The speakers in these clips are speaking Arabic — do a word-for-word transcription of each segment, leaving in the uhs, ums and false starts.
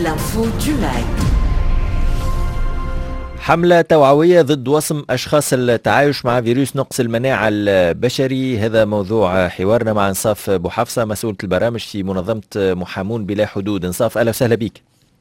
L'info du Mag. حملة توعوية ضد وصم أشخاص التعايش مع فيروس نقص المناعة البشري، هذا موضوع حوارنا مع انصاف بوحفصة مسؤولة البرامج في منظمة محامون بلا حدود. انصاف، أهلا وسهلا بك.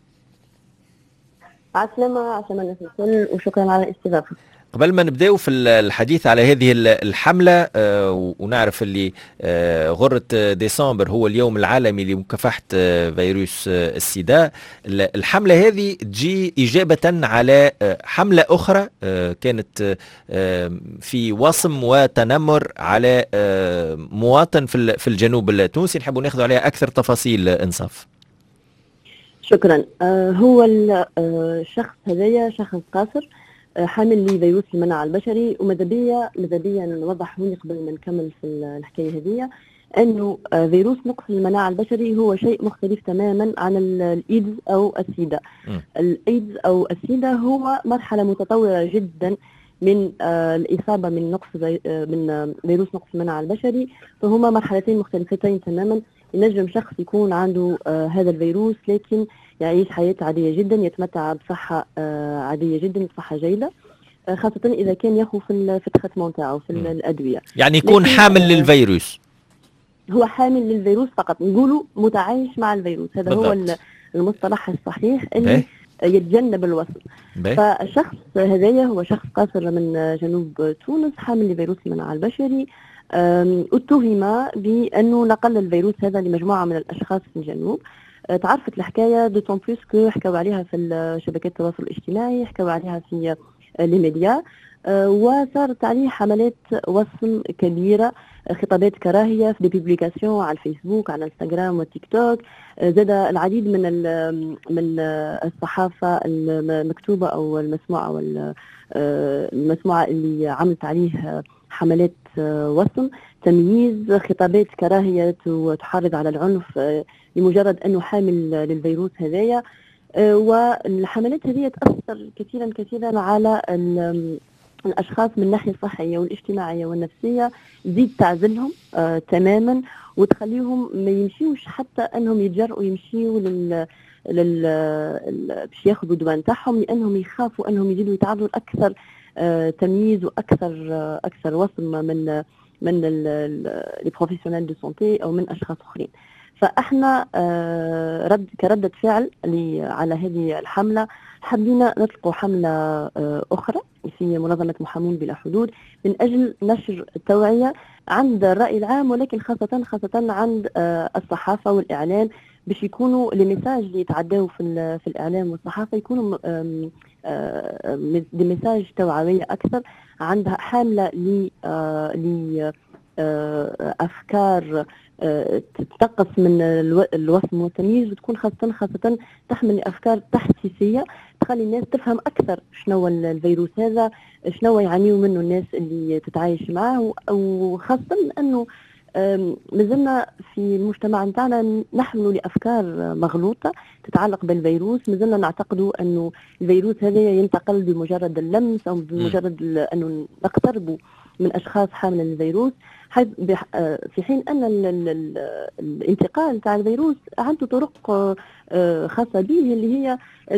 عسلامة عسلامة الناس الكل وشكرا على الاستضافة. قبل ما نبداو في الحديث على هذه الحملة ونعرف اللي غرة ديسمبر هو اليوم العالمي لمكافحة فيروس السيدا، الحملة هذه تجي إجابة على حملة أخرى كانت في وصم وتنمر على مواطن في الجنوب التونسي، نحب ناخذ عليها أكثر تفاصيل. انصاف. شكرا. هو الشخص هذايا شخص قاصر حامل لفيروس المناعة البشري، وماذا بيا ماذا بيا نوضح هوني قبل ما نكمل في الحكاية هذه أنه فيروس نقص المناعة البشري هو شيء مختلف تماما عن الإيدز أو السيدا. الإيدز أو السيدا هو مرحلة متطورة جدا من الإصابة من نقص من فيروس نقص المناعة البشري، فهما مرحلتين مختلفتين تماما. ينجم شخص يكون عنده هذا الفيروس لكن يعيش حياة عادية جدا، يتمتع بصحة عادية جدا، بصحة جيدة، خاصة إذا كان ياخذ في في التريتمون تاعو في الأدوية، يعني يكون حامل للفيروس. هو حامل للفيروس فقط، نقولوا متعايش مع الفيروس، هذا بالضبط. هو المصطلح الصحيح اللي بيه. يتجنب الوصل. بيه. فالشخص هذايا هو شخص قاصر من جنوب تونس حامل لفيروس المناعة البشري، اتهم بأنه نقل الفيروس هذا لمجموعة من الأشخاص في الجنوب. تعرفت الحكاية دو طون بلوس كو حكوا عليها في شبكات التواصل الاجتماعي، حكوا عليها في لي ميديا، وصارت عليه حملات وصم كبيرة، خطابات كراهية في دي بيبليكاسيون على الفيسبوك على الانستغرام والتيك توك. زاد العديد من من الصحافة المكتوبة أو المسموعة والمسموعة اللي عملت عليه حملات وصم، تمييز، خطابات كراهية وتحرض على العنف لمجرد أنه حامل للفيروس هذايا. والحملات هذه تأثر كثيرا كثيرا على الأشخاص من الناحية الصحية والاجتماعية والنفسية، تزيد تعزلهم آه تماما وتخليهم ما يمشيوش حتى أنهم يتجرؤوا يمشيوا لل لل باش ياخذوا الدواء نتاعهم، لأنهم يخافوا أنهم يزيدوا يتعرضوا لأكثر آه تمييز وأكثر آه أكثر وصم من من لي بروفيسيونيل دو سونتي أو من أشخاص آخرين. فاحنا آه رد كردة فعل على هذه الحملة حبينا نطلق حملة آه أخرى في منظمة محامون بلا حدود من أجل نشر التوعية عند الرأي العام، ولكن خاصة خاصة عند آه الصحافة والإعلام، باش يكونوا لي ميساج اللي يتعداو في في الإعلام والصحافة يكونوا دي ميساج توعوية أكثر، عندها حاملة ل ل أفكار تتقص من الوصم والتمييز، وتكون خاصة خاصة تحمل أفكار تحسيسية تخلي الناس تفهم أكثر شنو الفيروس هذا، شنو يعانيوا منه الناس اللي تتعايش معه، وخاصة أنه مازلنا في المجتمع نتاعنا نحملوا لأفكار مغلوطة تتعلق بالفيروس. مازلنا نعتقدوا أنه الفيروس هذا ينتقل بمجرد اللمس أو بمجرد أنه نقتربوا من أشخاص حامل الفيروس، في حين أن الانتقال تاع الفيروس عنده طرق خاصة به اللي هي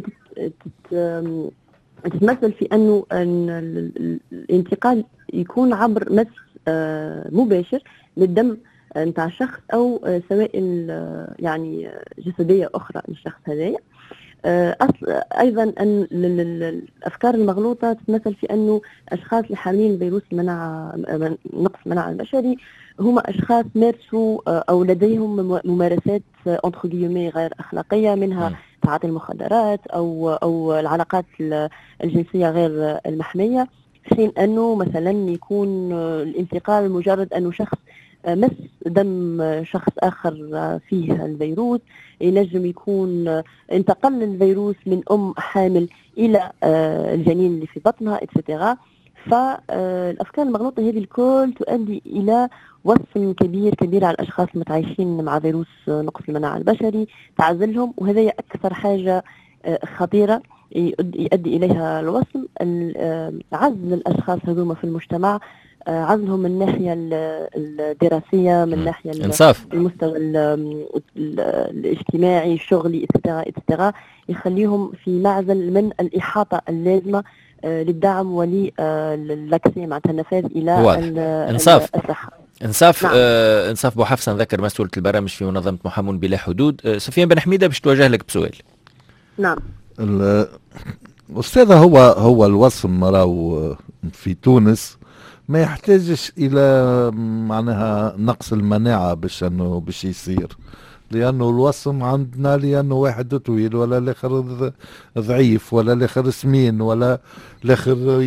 تتمثل في أنه الانتقال يكون عبر مس مباشر للدم نتاع الشخص أو سوائل يعني جسدية أخرى للشخص هذايا. أصل أيضا أن الأفكار المغلوطة تتمثل في أنه أشخاص اللي حاملين فيروس المناعة نقص المناعة البشري هم أشخاص مارسوا أو لديهم ممارسات entre guillemets غير أخلاقية، منها تعاطي المخدرات أو أو العلاقات الجنسية غير المحمية، في حين أنه مثلا يكون الانتقال مجرد أنه شخص مس دم شخص آخر فيه الفيروس، ينجم يكون انتقل الفيروس من أم حامل إلى الجنين اللي في بطنها إتسترا. فالأفكار المغلوطة هذه الكل تؤدي إلى وصم كبير كبير على الأشخاص المتعايشين مع فيروس نقص المناعة البشري، تعزلهم، وهذا أكثر حاجة خطيرة يؤدي إليها الوصم، عزل الأشخاص هذوما في المجتمع، عزلهم من الناحية الدراسية، من الناحية انصاف المستوى الاجتماعي الشغلي اتسترا اتسترا، يخليهم في معزل من الإحاطة اللازمة للدعم وللاكسي معناتها النفاذ إلى انصاف الصحة. انصاف نعم. آه انصاف بوحفصة نذكر مسؤولة البرامج في منظمة محامون بلا حدود. آه سفيان بن حميدة باش توجه لك بسؤال. نعم أستاذة، هو هو الوصم راهو في تونس ما يحتاجش إلى معناها نقص المناعة باش أنه باش يصير، لأنه الوصم عندنا لأنه واحد طويل ولا الآخر ضعيف ولا الآخر سمين ولا الآخر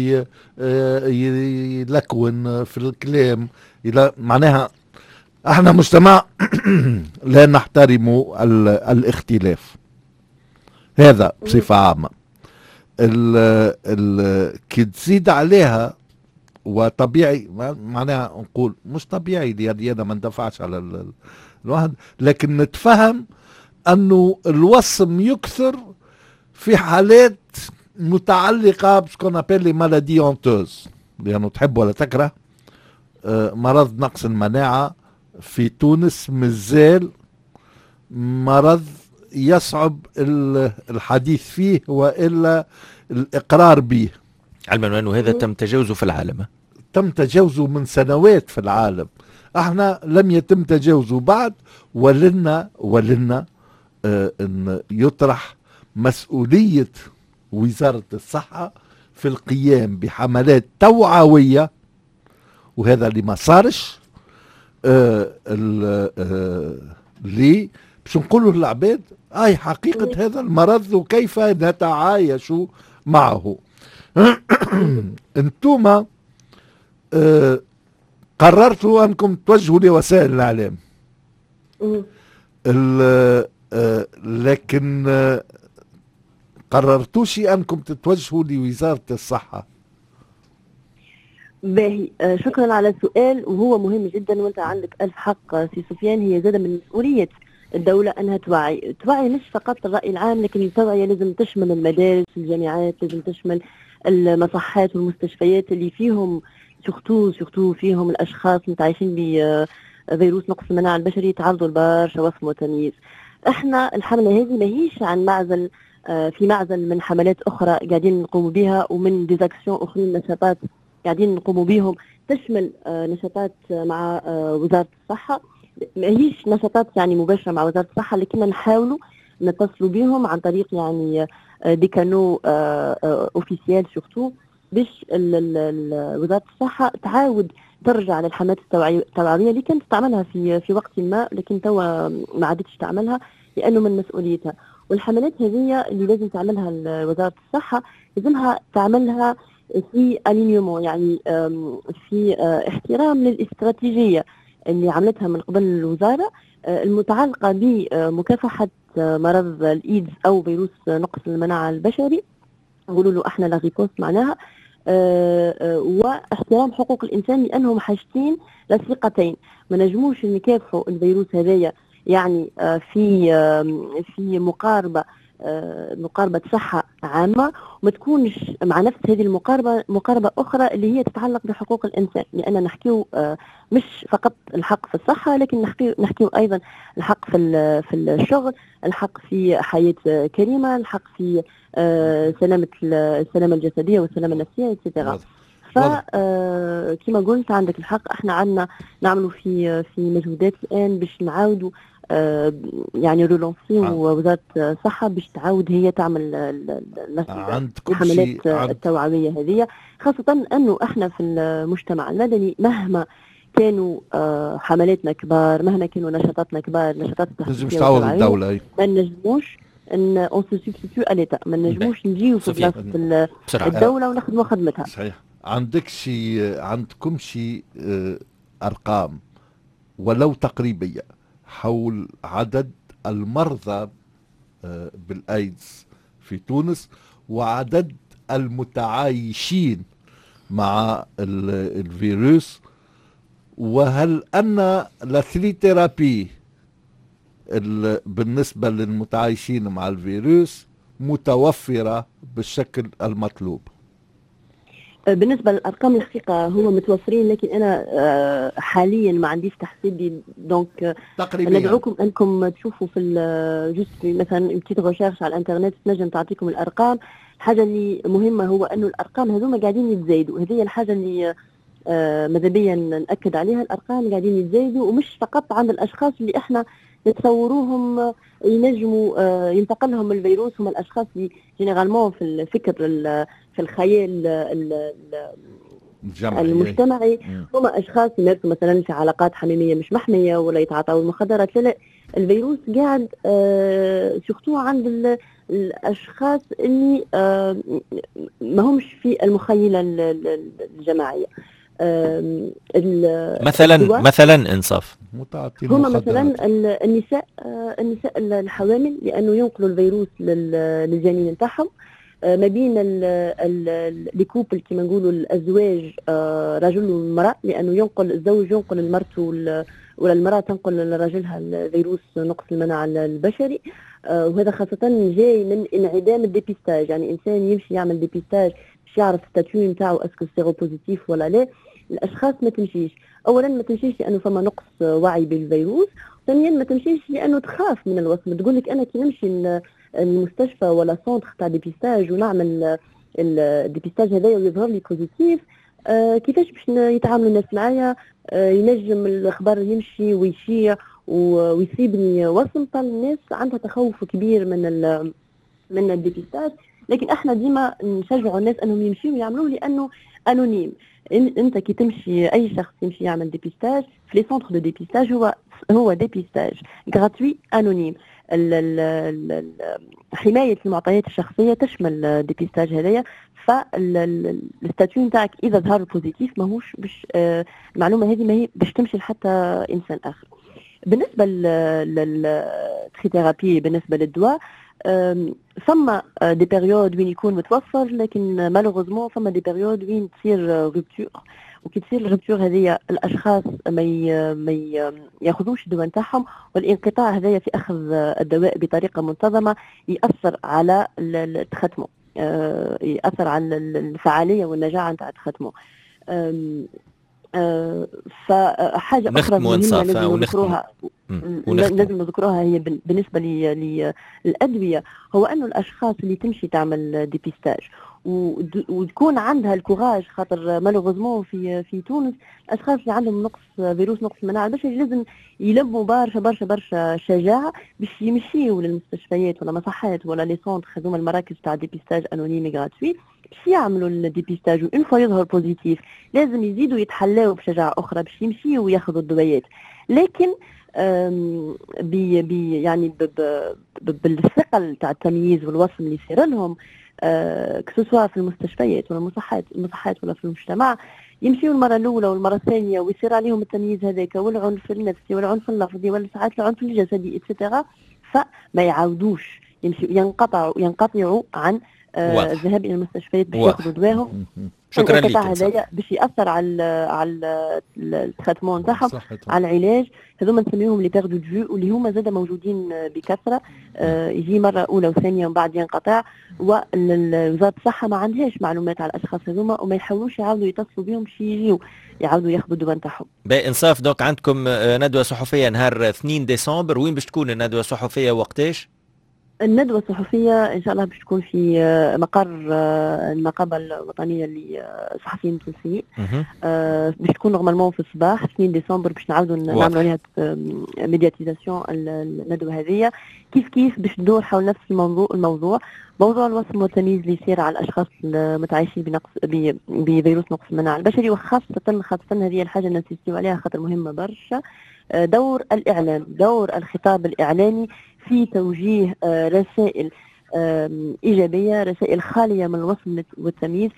يلكون في الكلام إلى معناها احنا مجتمع لا نحترم الاختلاف، هذا بصفة عامة. ال ال كي تزيد عليها وطبيعي معناها نقول مش طبيعي لأني أنا ما ندفعش على الواحد، لكن نتفهم أنه الوصم يكثر في حالات متعلقة بسكون أبيل لي مالادي اونتوز، لأنه تحب ولا تكره مرض نقص المناعة في تونس مازال مرض يصعب الحديث فيه وإلا الإقرار به، علما أنه هذا تم تجاوزه في العالم، تم تجاوزه من سنوات في العالم، احنا لم يتم تجاوزه بعد. ولنا ولنا اه ان يطرح مسؤولية وزارة الصحة في القيام بحملات توعوية، وهذا اللي ما صارش. اه اه ليه باش نقولوا للعباد اي حقيقة هذا المرض وكيف نتعايش معه. انتم اه قررتوا انكم توجهوا لوسائل الاعلام، اه لكن اه قررتوش انكم تتوجهوا لوزارة الصحة. باهي، شكرا على السؤال وهو مهم جدا، وانت عندك الف حق سي سفيان. هي زادة من مسؤولية الدولة انها توعي، توعي مش فقط الرأي العام، لكن التوعية لازم تشمل المدارس، الجامعات، لازم تشمل المصحات والمستشفيات اللي فيهم سورتو سورتو فيهم الاشخاص متعايشين بفيروس نقص المناعة البشري يتعرضوا لبرشا وصم وتمييز. احنا الحملة هذه ماهيش عن معزل في معزل من حملات اخرى قاعدين نقوم بها ومن ديزاكسيون اخرين، نشاطات قاعدين نقوم بهم تشمل نشاطات مع وزارة الصحة، ماهيش نشاطات يعني مباشرة مع وزارة الصحة، لكن نحاولوا نتصلوا بهم عن طريق يعني دي كانو اوفيسيال سورتو، باش وزارة الصحة تعاود ترجع للحملات التوعوية اللي كانت تعملها في في وقت ما، لكن توا ما عادتش تعملها لأنه من مسؤوليتها. والحملات هذه اللي لازم تعملها وزارة الصحة لازمها تعملها في الينيومون، يعني في احترام للاستراتيجية اللي عملتها من قبل الوزارة المتعلقة بمكافحة مرض الإيدز أو فيروس نقص المناعة البشري، نقولوا له احنا لا ريبوست معناها، واحترام حقوق الإنسان، لأنهم حاجتين لثقتين. ما نجموش نكافحوا الفيروس هذايا يعني في في مقاربة مقاربة صحة عامة، وما تكونش مع نفس هذه المقاربة مقاربة أخرى اللي هي تتعلق بحقوق الإنسان، لأن نحكيو مش فقط الحق في الصحة، لكن نحكيو نحكيو أيضا الحق في في الشغل، الحق في حياة كريمة، الحق في سلامة السلامة الجسدية والسلامة النفسية إتسيتيرا. فكما قلت عندك الحق، احنا عندنا نعملوا في في مجهودات الآن باش نعاودوا آه يعني رولونسي ووزارة الصحة باش تعاود هي تعمل الحملات التوعوية هذه، خاصة أنه احنا في المجتمع المدني مهما كانوا آه حملاتنا كبار، مهما كانوا نشاطاتنا كبار، نشاطات التحقيقية والتوعوية، ما نجموش ان اون سو سبستيتيو اليتا، ما نجموش نجيو في بلاصة الدولة ونخدموا خدمتها. صحيح. عندك شي عندكم شي آه أرقام ولو تقريبية حول عدد المرضى بالأيدز في تونس وعدد المتعايشين مع الفيروس، وهل أن الثري ثيرابي بالنسبة للمتعايشين مع الفيروس متوفرة بالشكل المطلوب؟ بالنسبة للأرقام الحقيقة هو متوفرين، لكن أنا حاليا ما عنديش تحديد، دونك ندعوكم أنكم تشوفوا في جست مثلا بتيت ريشيرش على الانترنت تنجم تعطيكم الأرقام. الحاجة اللي مهمة هو أنه الأرقام هذوما قاعدين يتزايدوا، هذه الحاجة اللي ماذا بيا نأكد عليها. الأرقام قاعدين يتزايدوا، ومش فقط عند الأشخاص اللي إحنا نتصوروهم ينجموا ينتقل لهم الفيروس، هم الأشخاص اللي جينيرالمون في الفكر في الخيال المجتمعي هم أشخاص يمارسوا مثلا في علاقات حميمية مش محمية ولا يتعاطوا المخدرات. لا لا، الفيروس قاعد سورتو عند الأشخاص اللي ما همش في المخيلة الجماعية. مثلا مثلا انصاف هما مثلا النساء النساء الحوامل، لانه ينقلوا الفيروس للجنين نتاعهم ما بين الكوبل كما نقولوا الازواج رجل ومراه، لانه ينقل الزوج ينقل لمرته ولا المراه تنقل لرجلها الفيروس نقص المناعه البشري. وهذا خاصه جاي من انعدام الديبيستاج، يعني انسان يمشي يعمل ديبيستاج باش يعرف الستاتيو نتاعو اسكو سيرو بوزيتيف ولا لا. الاشخاص ما تمشيش، اولا ما تمشيش لانه فما نقص وعي بالفيروس، ثانيا ما تمشيش لانه تخاف من الوصمه. تقول لك انا كي نمشي المستشفى ولا سونتر تاع ديبيستاج ونعمل الديبيستاج هذايا ويظهر لي بوزيتيف، آه كيفاش باش يتعاملوا الناس معايا؟ آه ينجم الخبر يمشي ويشيع ويصيبني وصم. فالناس عندها تخوف كبير من من الديبيستاج، لكن احنا ديما نشجعوا الناس انهم يمشيوا ويعملوه لانه انونيم. انت كي تمشي اي شخص يمشي يعمل ديبيستاج في لي سونتر دو ديبيستاج هو هو ديبيستاج غراتوي انونيم. حمايه المعطيات الشخصيه تشمل الديبيستاج هذايا. فالستاتيو نتاعك اذا ظهر بوزيتيف ماهوش باش المعلومه هذه ما هي باش تمشي لحتى انسان اخر. بالنسبه للتريثيرابي بالنسبه للدواء فما دي بيريود وين يكون متوفر، لكن مالوغوزمون فما دي بيريود وين تصير روبتور، وكي تصير الروبتور هذه الاشخاص ما ما ياخذوش الدواء نتاعهم، والانقطاع هذايا في اخذ الدواء بطريقه منتظمه ياثر على التختمه، ياثر على الفعاليه والنجاعه نتاع التختمه. أه فحاجه اخرى مهمه لازم نذكروها لازم نذكروها هي بالنسبه للادويه، هو انه الاشخاص اللي تمشي تعمل ديبيستاج وتكون عندها الكوراج، خاطر مالوغوزمون في في تونس الاشخاص اللي عندهم نقص فيروس نقص المناعه البشري لازم يلموا برشا برشا برشا شجاعه باش يمشيوا للمستشفيات ولا مصحات ولا لي سونتر هذوما المراكز تاع ديبيستاج انونيمي غراتوي باش يعملوا الديبيستاج. وإن فوا يظهر بوزيتيف لازم يزيدوا يتحلاوا بشجاعه اخرى باش يمشيوا وياخذوا الدويات، لكن بي بي يعني بالثقل تاع التمييز والوصم اللي يصير لهم أه كسوسوا في المستشفيات ولا المصحات المصحات ولا في المجتمع، يمشيوا المره الاولى والمره الثانيه ويصير عليهم التمييز هذاك والعنف النفسي والعنف اللفظي ولا ساعات العنف الجسدي اتسترا، فما يعاودوش يمشيوا ينقطعوا ينقطعوا عن الذهاب الى المستشفيات باش ياخذوا دواهم. شكرا لك. هذايا باش ياثر على على التريتمون تاعهم على العلاج. هذوما نسميهم لي بيردو دو واللي هما زاده موجودين بكثره، آه يجي مره اولى وثانيه ومن بعد ينقطع، ووزاره الصحه ما عندهاش معلومات على الاشخاص هذوما وما يحاولوش يعاودوا يتصلوا بهم باش يجيو يعاودوا ياخذوا الدواء نتاعهم. بانصاف دوك عندكم ندوه صحفيه نهار اثنين ديسمبر، وين باش تكون الندوه الصحفيه وقتاش؟ الندوة الصحفية إن شاء الله باش تكون في مقر النقابة الوطنية للصحفيين التونسيين، باش تكون نورمالمون في الصباح اثنين ديسمبر باش نعاودوا نعملوا عليها ميدياتيزاسيون الندوة هذه. كيف كيف باش تدور حول نفس الموضوع الموضوع موضوع الوصم والتمييز اللي يصير على الأشخاص المتعايشين بنقص بفيروس نقص المناعة البشري، وخاصة خاصة هذه الحاجة اللي نسيستيو عليها خاطر مهمة برشا، دور الإعلام، دور الخطاب الإعلامي في توجيه رسائل إيجابية، رسائل خالية من الوصم والتمييز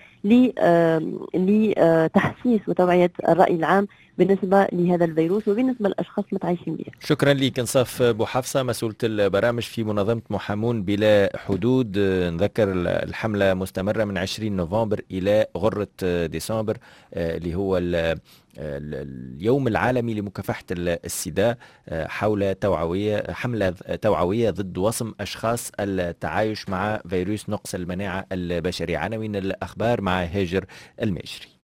لتحسيس وتوعية الرأي العام بالنسبة لهذا الفيروس وبالنسبة للأشخاص المتعايشين به. شكرا لك انصاف بوحفصة، مسؤولة البرامج في منظمة محامون بلا حدود. نذكر الحملة مستمرة من عشرين نوفمبر إلى غرة ديسمبر اللي هو اليوم العالمي لمكافحة السيدا، حول توعوية حملة توعوية ضد وصم أشخاص التعايش مع فيروس نقص المناعة البشري. عناوين الأخبار مع مع هاجر الماجري.